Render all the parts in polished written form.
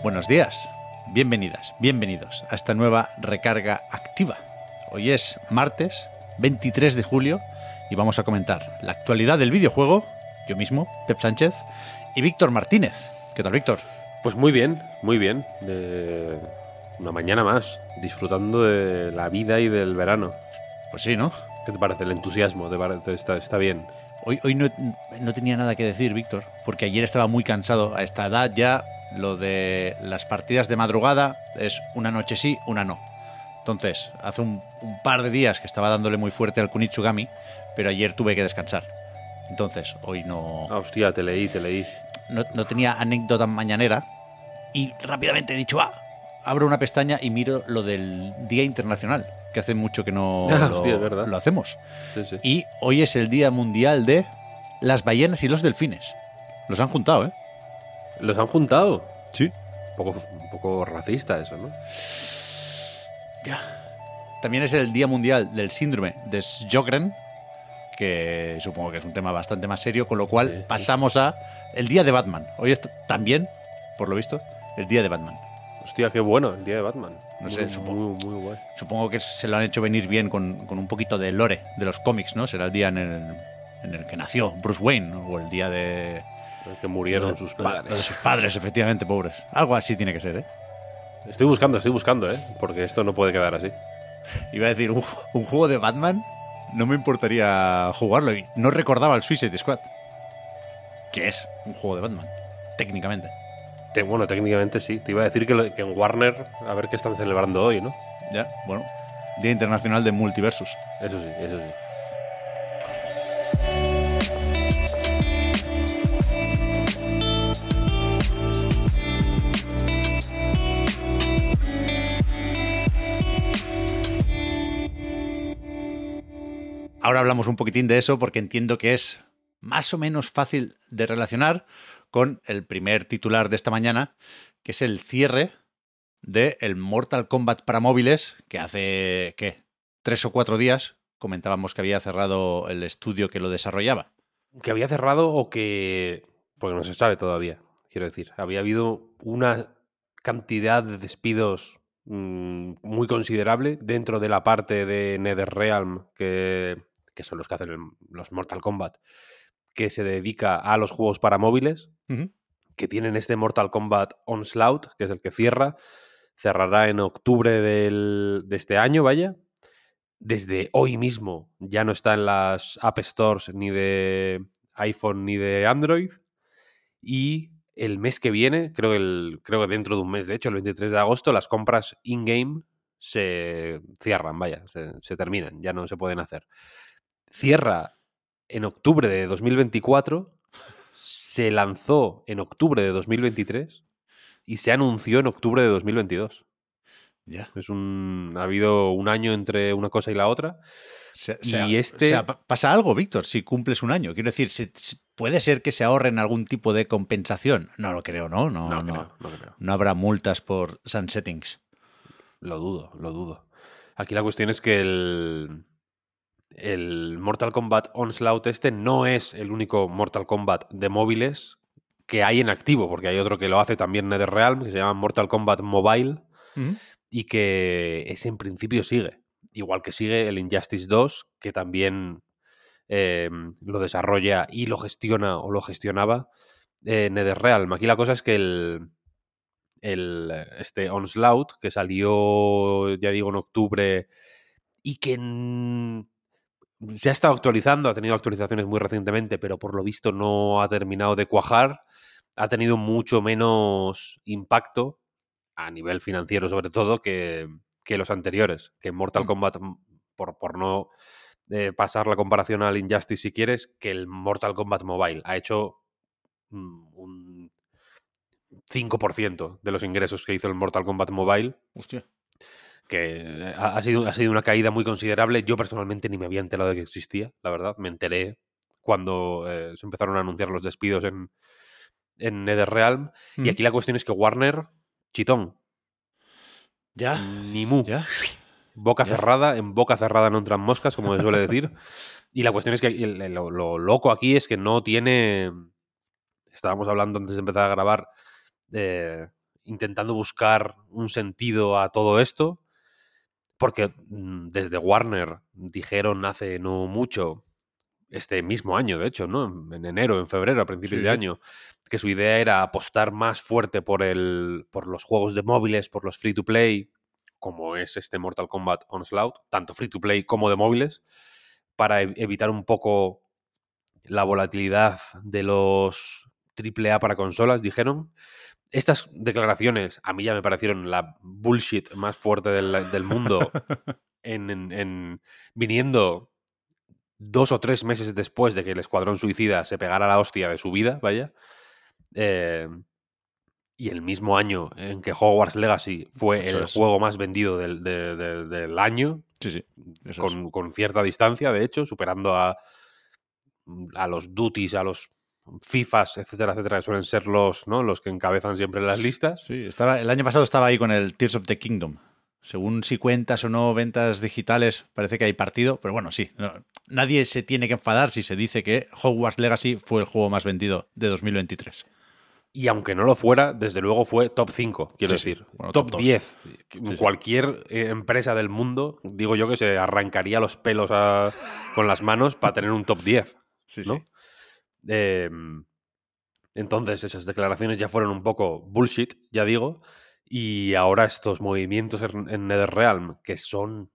Buenos días, bienvenidas, bienvenidos a esta nueva recarga activa. Hoy es martes 23 de julio y vamos a comentar la actualidad del videojuego, yo mismo, Pep Sánchez, y Víctor Martínez. ¿Qué tal, Víctor? Pues muy bien. Una mañana más, disfrutando de la vida y del verano. Pues sí, ¿no? ¿Qué te parece? El entusiasmo, está bien. Hoy no tenía nada que decir, Víctor, porque ayer estaba muy cansado. A esta edad ya lo de las partidas de madrugada es una noche sí, una no. Entonces, hace un par de días que estaba dándole muy fuerte al Kunitsugami, pero ayer tuve que descansar. Entonces, hoy no... Ah, hostia, te leí. No tenía anécdota mañanera y rápidamente he dicho, abro una pestaña y miro lo del Día Internacional, que hace mucho que no hostia, es verdad. lo hacemos. Sí. Y hoy es el Día Mundial de las ballenas y los delfines. Los han juntado, ¿eh? ¿Los han juntado? Sí. Un poco racista eso, ¿no? Ya. También es el Día Mundial del Síndrome de Sjögren, que supongo que es un tema bastante más serio, con lo cual Sí. pasamos a el Día de Batman. Hoy es también, por lo visto, el Día de Batman. Hostia, qué bueno, el día de Batman. No sé, muy guay. Supongo que se lo han hecho venir bien con un poquito de lore de los cómics, ¿no? Será el día en el que nació Bruce Wayne, ¿no? O el día de... Es que murieron sus padres. Lo de sus padres, efectivamente, pobres. Algo así tiene que ser, ¿eh? Estoy buscando, porque esto no puede quedar así. Iba a decir, un juego de Batman no me importaría jugarlo. Y no recordaba el Suicide Squad, que es un juego de Batman, técnicamente. Bueno, técnicamente sí. Te iba a decir que en Warner, a ver qué están celebrando hoy, ¿no? Ya, bueno. Día Internacional de Multiversus. Eso sí. Ahora hablamos un poquitín de eso porque entiendo que es más o menos fácil de relacionar con el primer titular de esta mañana, que es el cierre del Mortal Kombat para móviles, que hace, ¿qué?, 3 o 4 días comentábamos que había cerrado el estudio que lo desarrollaba. Que había cerrado o que... Porque no se sabe todavía, quiero decir. Había habido una cantidad de despidos muy considerable dentro de la parte de NetherRealm, que son los que hacen los Mortal Kombat, que se dedica a los juegos para móviles, que tienen este Mortal Kombat Onslaught, que es el que cerrará en octubre de este año, vaya. Desde hoy mismo ya no está en las App Stores ni de iPhone ni de Android. Y el mes que viene, creo que dentro de un mes, de hecho, el 23 de agosto, las compras in-game se cierran, vaya, se terminan, ya no se pueden hacer. Cierra en octubre de 2024, se lanzó en octubre de 2023 y se anunció en octubre de 2022. Ya. Ha habido un año entre una cosa y la otra. ¿Pasa algo, Víctor, si cumples un año? Quiero decir, ¿puede ser que se ahorren algún tipo de compensación? No lo creo, ¿no? No creo. No habrá multas por sunsettings. Lo dudo. Aquí la cuestión es que el Mortal Kombat Onslaught no es el único Mortal Kombat de móviles que hay en activo, porque hay otro que lo hace también NetherRealm, que se llama Mortal Kombat Mobile, y que ese en principio sigue. Igual que sigue el Injustice 2, que también lo desarrolla y lo gestiona o lo gestionaba NetherRealm. Aquí la cosa es que este Onslaught, que salió, ya digo, en octubre y que se ha estado actualizando, ha tenido actualizaciones muy recientemente, pero por lo visto no ha terminado de cuajar, ha tenido mucho menos impacto, a nivel financiero sobre todo, que los anteriores, que Mortal Kombat, por no pasar la comparación al Injustice si quieres, que el Mortal Kombat Mobile ha hecho un 5% de los ingresos que hizo el Mortal Kombat Mobile. Hostia. Que ha sido una caída muy considerable. Yo personalmente ni me había enterado de que existía, la verdad. Me enteré cuando se empezaron a anunciar los despidos en NetherRealm. Y aquí la cuestión es que Warner, chitón. Ya. Ni mu. Ya. Boca cerrada, en boca cerrada no entran moscas, como se suele decir. Y la cuestión es que lo loco aquí es que no tiene... Estábamos hablando antes de empezar a grabar intentando buscar un sentido a todo esto, porque desde Warner dijeron hace no mucho, este mismo año, de hecho, ¿no? En enero, en febrero, a principios de Sí. año, que su idea era apostar más fuerte por los juegos de móviles, por los free to play, como es este Mortal Kombat Onslaught, tanto free to play como de móviles, para evitar un poco la volatilidad de los AAA para consolas, dijeron. Estas declaraciones a mí ya me parecieron la bullshit más fuerte del mundo viniendo 2 o 3 meses después de que el Escuadrón Suicida se pegara la hostia de su vida, vaya. Y el mismo año en que Hogwarts Legacy fue Eso el es. juego más vendido del año, Sí. Eso con cierta distancia, de hecho, superando a los Duties, a los FIFAs, etcétera, etcétera, que suelen ser los que encabezan siempre las listas. Sí, el año pasado estaba ahí con el Tears of the Kingdom. Según si cuentas o no ventas digitales, parece que hay partido, pero bueno, sí. Nadie se tiene que enfadar si se dice que Hogwarts Legacy fue el juego más vendido de 2023. Y aunque no lo fuera, desde luego fue top 5, quiero decir. Bueno, top 2. 10. Cualquier empresa del mundo, digo yo que se arrancaría los pelos con las manos para tener un top 10. ¿no? Entonces, esas declaraciones ya fueron un poco bullshit, ya digo. Y ahora estos movimientos en NetherRealm, que son...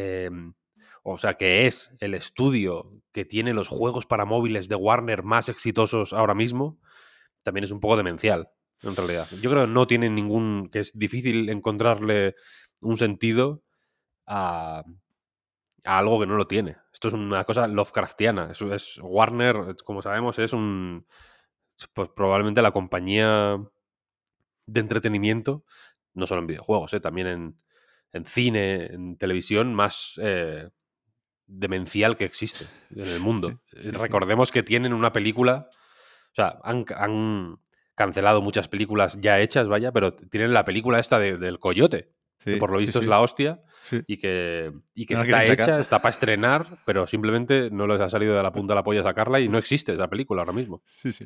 o sea, que es el estudio que tiene los juegos para móviles de Warner más exitosos ahora mismo, también es un poco demencial, en realidad. Yo creo que no tiene que es difícil encontrarle un sentido a algo que no lo tiene. Esto es una cosa Lovecraftiana. Eso es Warner, como sabemos, es pues probablemente la compañía de entretenimiento, no solo en videojuegos, también en cine, en televisión, más demencial que existe en el mundo. Recordemos que tienen una película, o sea, han cancelado muchas películas ya hechas, vaya, pero tienen la película esta del Coyote, que por lo visto es la hostia, y que No está hecha, está para estrenar, pero simplemente no les ha salido de la punta de la polla sacarla y no existe esa película ahora mismo.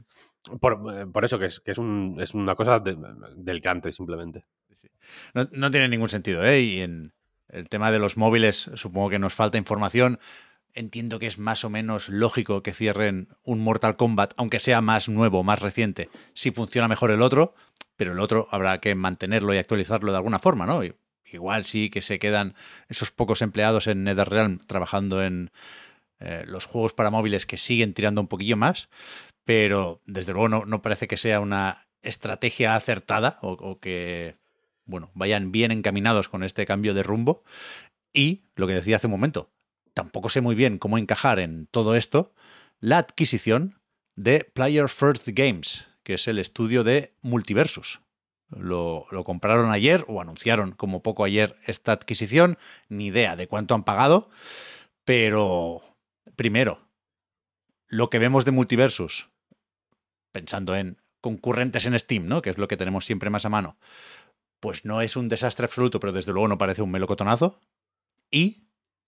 Por eso que es una cosa delirante, simplemente. No tiene ningún sentido, ¿eh? Y en el tema de los móviles, supongo que nos falta información. Entiendo que es más o menos lógico que cierren un Mortal Kombat, aunque sea más nuevo, más reciente, si funciona mejor el otro, pero el otro habrá que mantenerlo y actualizarlo de alguna forma, ¿no? Igual sí que se quedan esos pocos empleados en NetherRealm trabajando en los juegos para móviles que siguen tirando un poquillo más, pero desde luego no parece que sea una estrategia acertada o que, bueno, vayan bien encaminados con este cambio de rumbo. Y lo que decía hace un momento, tampoco sé muy bien cómo encajar en todo esto la adquisición de Player First Games, que es el estudio de Multiversus. Lo compraron ayer o anunciaron como poco ayer esta adquisición, ni idea de cuánto han pagado, pero primero, lo que vemos de Multiversus, pensando en concurrentes en Steam, ¿no? Que es lo que tenemos siempre más a mano, pues no es un desastre absoluto, pero desde luego no parece un melocotonazo. Y,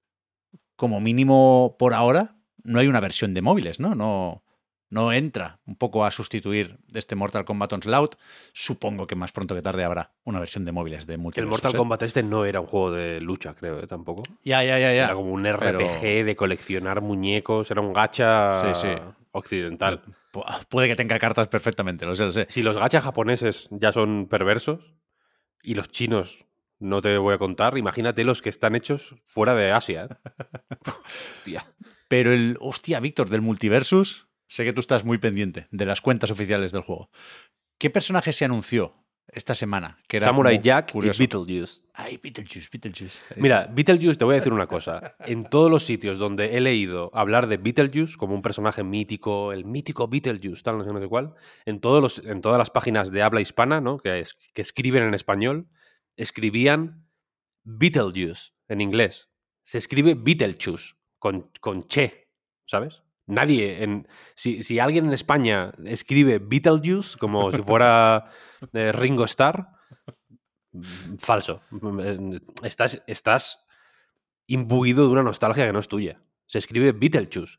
como mínimo por ahora, no hay una versión de móviles, ¿no? No entra un poco a sustituir este Mortal Kombat Onslaught. Supongo que más pronto que tarde habrá una versión de móviles de Multiversus. El Mortal Kombat este no era un juego de lucha, creo, tampoco. Ya. Era como un RPG de coleccionar muñecos, era un gacha occidental. Puede que tenga cartas perfectamente, lo sé. Si los gachas japoneses ya son perversos y los chinos no te voy a contar, imagínate los que están hechos fuera de Asia. Hostia. Pero Víctor, del Multiversus, sé que tú estás muy pendiente de las cuentas oficiales del juego. ¿Qué personaje se anunció esta semana? Que era Samurai Jack curioso. y Beetlejuice. Ay, Beetlejuice. Mira, Beetlejuice, te voy a decir una cosa. En todos los sitios donde he leído hablar de Beetlejuice como un personaje mítico, el mítico Beetlejuice, tal, no sé cuál, en todas las páginas de habla hispana, ¿no? que escriben en español, escribían Beetlejuice en inglés. Se escribe Beetlejuice con che, ¿sabes? Nadie, si alguien en España escribe Beetlejuice como si fuera Ringo Starr, falso. Estás imbuido de una nostalgia que no es tuya. Se escribe Beetlejuice.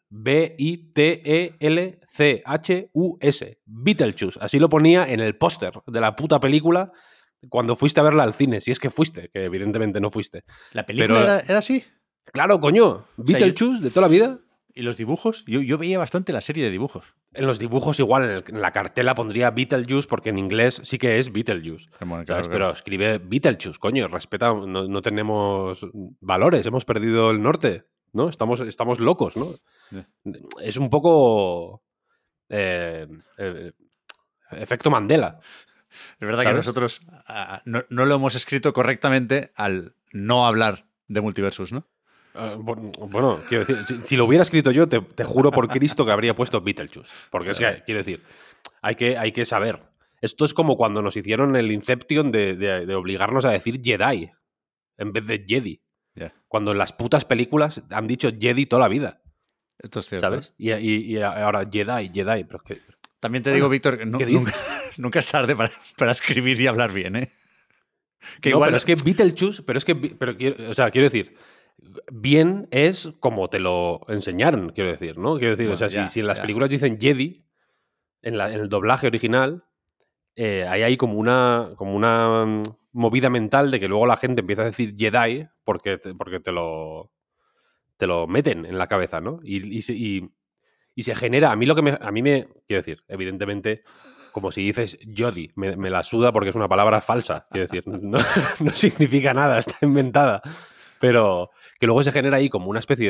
Beetelchus. Beetlejuice. Así lo ponía en el póster de la puta película cuando fuiste a verla al cine, si es que fuiste, que evidentemente no fuiste. ¿La película Pero- era así? Claro, coño, sea, Beetlejuice de toda la vida. ¿Y los dibujos? Yo veía bastante la serie de dibujos. En los dibujos igual, en la cartela pondría Beetlejuice porque en inglés sí que es Beetlejuice. Bueno, claro, ¿Sabes? claro. Pero escribe Beetlejuice, coño, respeta, no tenemos valores, hemos perdido el norte, ¿no? Estamos locos, ¿no? Ya. Es un poco eh, eh, efecto Mandela. Es verdad que ¿Sabes? nosotros no lo hemos escrito correctamente al no hablar de multiversus, ¿no? Bueno, quiero decir, si lo hubiera escrito yo, te juro por Cristo que habría puesto Beetlejuice. Porque es que, quiero decir, hay que saber. Esto es como cuando nos hicieron el Inception de obligarnos a decir Jedi en vez de Jedi. Ya. Cuando en las putas películas han dicho Jedi toda la vida, Esto es cierto. ¿sabes? Y ahora Jedi. Pero es que, También te digo, Víctor, que ¿qué dices? nunca es tarde para escribir y hablar bien, ¿eh? Que no, igual, pero es que Beetlejuice, quiero, o sea, quiero decir, bien es como te lo enseñaron, quiero decir, ¿no? Quiero decir, Bueno, o sea, ya, si en las ya. películas dicen Jedi, en el doblaje original, ahí hay como una movida mental de que luego la gente empieza a decir Jedi porque te lo meten en la cabeza, ¿no? Y se genera, a mí me, quiero decir, evidentemente, como si dices Jodi, me la suda porque es una palabra falsa, quiero decir, no, no significa nada, está inventada, pero que luego se genera ahí como una especie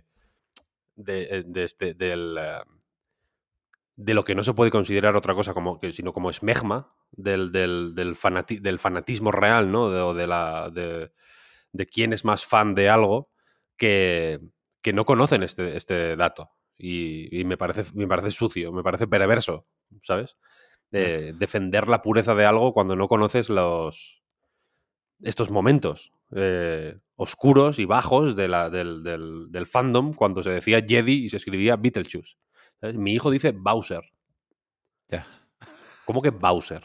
de lo que no se puede considerar otra cosa sino como esmegma del fanatismo real, ¿no? De quién es más fan de algo que no conocen este dato. Y me parece sucio, me parece perverso, ¿sabes? Defender la pureza de algo cuando no conoces estos momentos oscuros y bajos del fandom cuando se decía Jedi y se escribía Beetlejuice. ¿Sabes? Mi hijo dice Bowser. Ya. ¿Cómo que Bowser?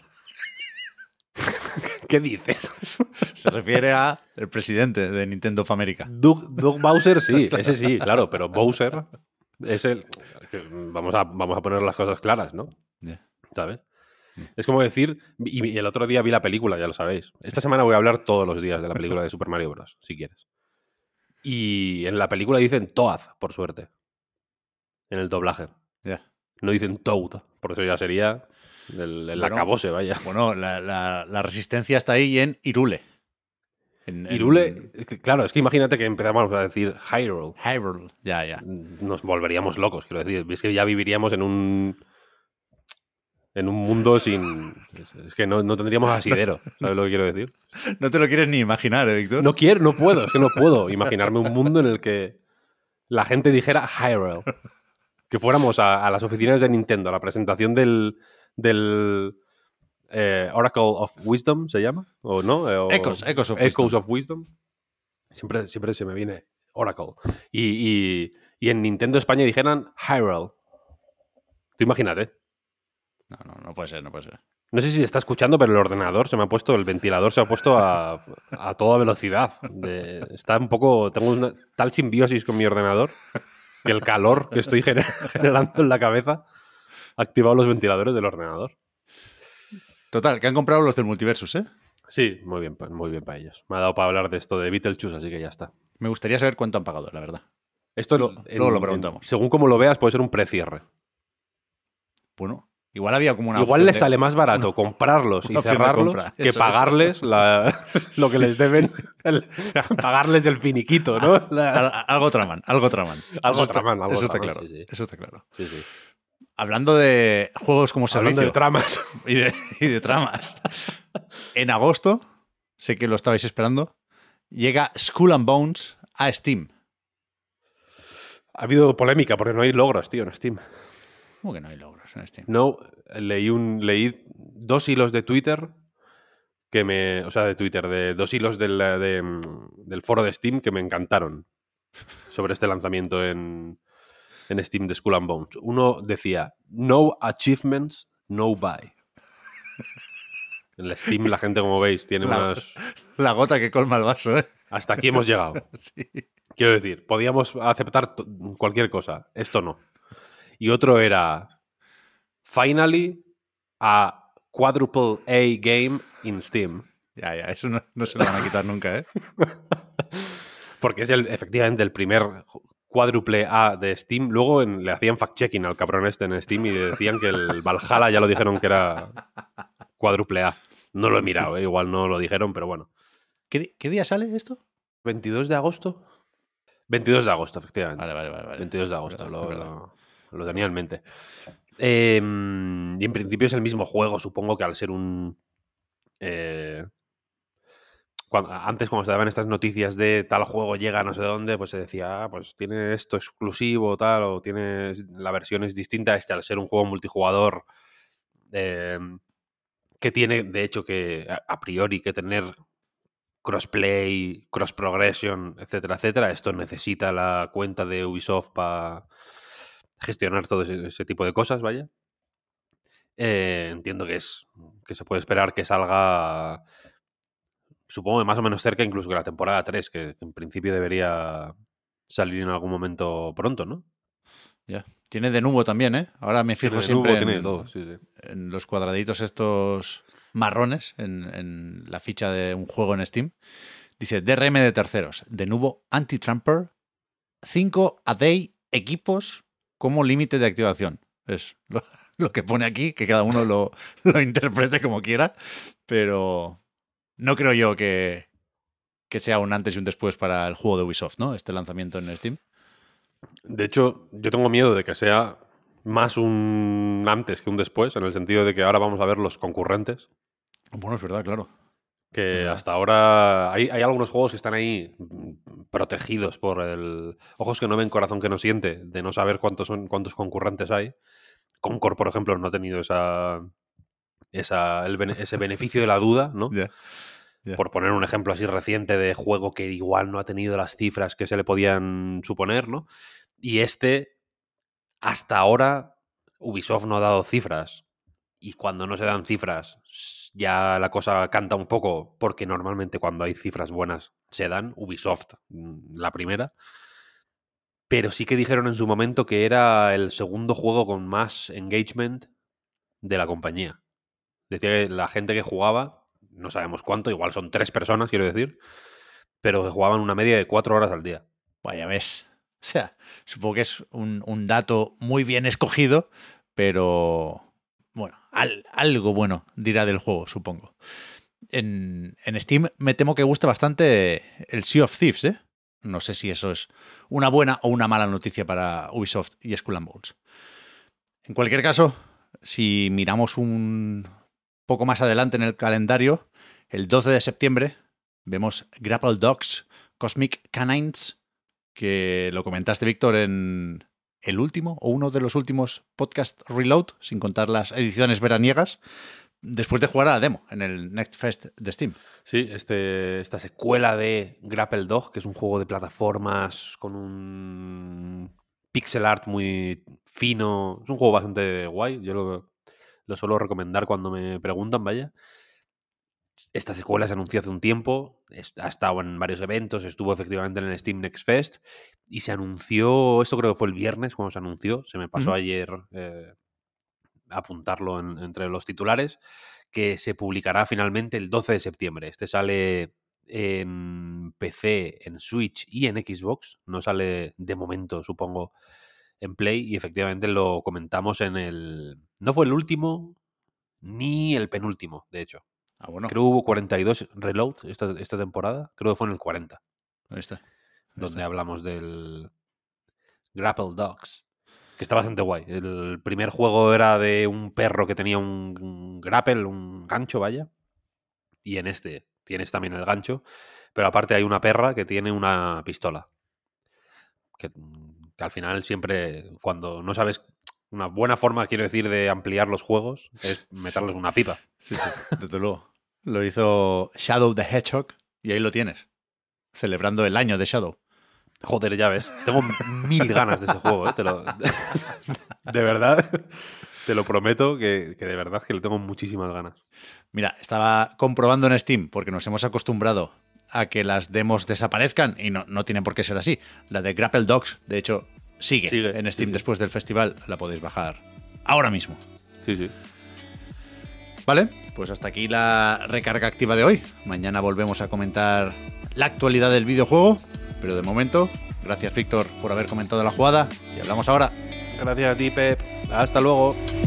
¿Qué dices? Se refiere a el presidente de Nintendo of America. Doug Bowser sí, ese sí, claro, pero Bowser es el... Vamos a poner las cosas claras, ¿no? Ya. ¿Sabes? Es como decir... Y el otro día vi la película, ya lo sabéis. Esta semana voy a hablar todos los días de la película de Super Mario Bros., si quieres. Y en la película dicen Toad, por suerte. En el doblaje. Ya. No dicen Toad, porque eso ya sería el Bueno, acabose, vaya. Bueno, la resistencia está ahí en Irule. Irule, claro, es que imagínate que empezamos a decir Hyrule. Hyrule. Ya. Nos volveríamos locos, quiero decir. Es que ya viviríamos en un mundo sin... Es que no tendríamos asidero, ¿sabes lo que quiero decir? No te lo quieres ni imaginar, ¿eh, Víctor? No puedo, es que no puedo imaginarme un mundo en el que la gente dijera Hyrule. Que fuéramos a las oficinas de Nintendo, a la presentación del Oracle of Wisdom, ¿se llama? ¿O no? Echoes of Echoes Wisdom. of Wisdom. Siempre se me viene Oracle. Y en Nintendo España dijeran Hyrule. Tú imagínate. No puede ser, no puede ser. No sé si está escuchando, pero el ordenador se me ha puesto, el ventilador se ha puesto a toda velocidad. Está un poco... Tengo una tal simbiosis con mi ordenador que el calor que estoy generando en la cabeza ha activado los ventiladores del ordenador. Total, que han comprado los del Multiversus, ¿eh? Sí, muy bien para ellos. Me ha dado para hablar de esto de Beetlejuice, así que ya está. Me gustaría saber cuánto han pagado, la verdad. Esto, luego lo preguntamos. Según como lo veas, puede ser un precierre. Bueno, igual había como una Igual opción les sale más barato comprarlos y una opción de cerrarlos compra. que Eso. pagarles lo que les deben, pagarles el finiquito, ¿no? Algo traman. Algo Eso traman, algo eso está traman, claro. sí. Eso está claro. Sí. Hablando de juegos como Hablando servicio de tramas. y de tramas, en agosto, sé que lo estabais esperando, llega Skull and Bones a Steam. Ha habido polémica porque no hay logros, tío, en Steam. ¿Cómo que no hay logros en Steam? No, leí 2 hilos de Twitter de 2 hilos del foro de Steam que me encantaron sobre este lanzamiento en Steam de Skull and Bones. Uno decía, no achievements, no buy. En el Steam la gente, como veis, tiene unas... La gota que colma el vaso, ¿eh? Hasta aquí hemos llegado. Sí. Quiero decir, podíamos aceptar cualquier cosa. Esto no. Y otro era, finally, a Quadruple A game in Steam. Ya, eso no se lo van a quitar nunca, ¿eh? Porque es efectivamente el primer cuádruple A de Steam. Luego le hacían fact-checking al cabrón este en Steam y decían que el Valhalla ya lo dijeron que era cuádruple A. No lo he mirado, igual no lo dijeron, pero bueno. ¿Qué día sale esto? 22 de agosto. 22 de agosto, efectivamente. Vale. 22 de agosto, Verdad. lo tenía en mente. Y en principio es el mismo juego, supongo que al ser un... antes cuando se daban estas noticias de tal juego llega a no sé dónde, pues se decía, pues tiene esto exclusivo tal, o tiene la versión es distinta. Al ser un juego multijugador que tiene, de hecho, que a priori que tener crossplay, cross progression, etcétera, etcétera. Esto necesita la cuenta de Ubisoft para gestionar todo ese tipo de cosas, vaya. Entiendo que se puede esperar que salga, supongo que más o menos cerca incluso que la temporada 3, que en principio debería salir en algún momento pronto, ¿no? Ya. Tiene de nuevo también, ¿eh? Ahora me fijo siempre en los cuadraditos estos marrones en la ficha de un juego en Steam. Dice DRM de terceros, de nuevo anti-trumper, 5 a day equipos como límite de activación. Es lo que pone aquí, que cada uno lo interprete como quiera, pero no creo yo que sea un antes y un después para el juego de Ubisoft, ¿no? Este lanzamiento en Steam. De hecho, yo tengo miedo de que sea más un antes que un después, en el sentido de que ahora vamos a ver los concurrentes. Bueno, es verdad, claro. Que hasta ahora hay algunos juegos que están ahí protegidos por el ojos que no ven, corazón que no siente, de no saber cuántos concurrentes hay. Concord, por ejemplo, no ha tenido ese beneficio de la duda, ¿no? Yeah. Por poner un ejemplo así reciente de juego que igual no ha tenido las cifras que se le podían suponer, ¿no? Y hasta ahora, Ubisoft no ha dado cifras. Y cuando no se dan cifras, ya la cosa canta un poco, porque normalmente cuando hay cifras buenas se dan. Ubisoft, la primera. Pero sí que dijeron en su momento que era el segundo juego con más engagement de la compañía. Decía que la gente que jugaba, no sabemos cuánto, igual son 3 personas, quiero decir, pero que jugaban una media de 4 horas al día. Vaya, ves. O sea, supongo que es un dato muy bien escogido, pero bueno, algo bueno dirá del juego, supongo. En Steam me temo que gusta bastante el Sea of Thieves, ¿eh? No sé si eso es una buena o una mala noticia para Ubisoft y Skull and Bones. En cualquier caso, si miramos un poco más adelante en el calendario, el 12 de septiembre vemos Grapple Dogs Cosmic Canines, que lo comentaste, Víctor, en el último o uno de los últimos podcast Reload, sin contar las ediciones veraniegas, después de jugar a la demo en el Next Fest de Steam. Sí, esta secuela de Grapple Dog, que es un juego de plataformas con un pixel art muy fino. Es un juego bastante guay. Yo lo suelo recomendar cuando me preguntan, vaya. Esta secuela se anunció hace un tiempo, ha estado en varios eventos, estuvo efectivamente en el Steam Next Fest y se anunció, esto creo que fue el viernes cuando se anunció, se me pasó ayer apuntarlo entre los titulares, que se publicará finalmente el 12 de septiembre. Este sale en PC, en Switch y en Xbox, no sale de momento, supongo, en Play, y efectivamente lo comentamos en el... No fue el último ni el penúltimo, de hecho. Ah, bueno. Creo que hubo 42 reloads esta temporada. Creo que fue en el 40. Ahí está. Donde hablamos del Grapple Dogs. Que está bastante guay. El primer juego era de un perro que tenía un grapple, un gancho, vaya. Y en este tienes también el gancho. Pero aparte hay una perra que tiene una pistola. Que al final siempre, cuando no sabes... Una buena forma, quiero decir, de ampliar los juegos es meterles una pipa. Sí, desde luego. Lo hizo Shadow the Hedgehog y ahí lo tienes. Celebrando el año de Shadow. Joder, ya ves. Tengo 1000 ganas de ese juego, ¿eh? De verdad, te lo prometo que de verdad que le tengo muchísimas ganas. Mira, estaba comprobando en Steam, porque nos hemos acostumbrado a que las demos desaparezcan y no tiene por qué ser así. La de Grapple Dogs, de hecho, sigue en Steam después del festival. La podéis bajar ahora mismo. Sí. Vale, pues hasta aquí la recarga activa de hoy. Mañana volvemos a comentar la actualidad del videojuego, pero de momento, gracias Víctor por haber comentado la jugada y hablamos ahora. Gracias a ti, Pep. Hasta luego.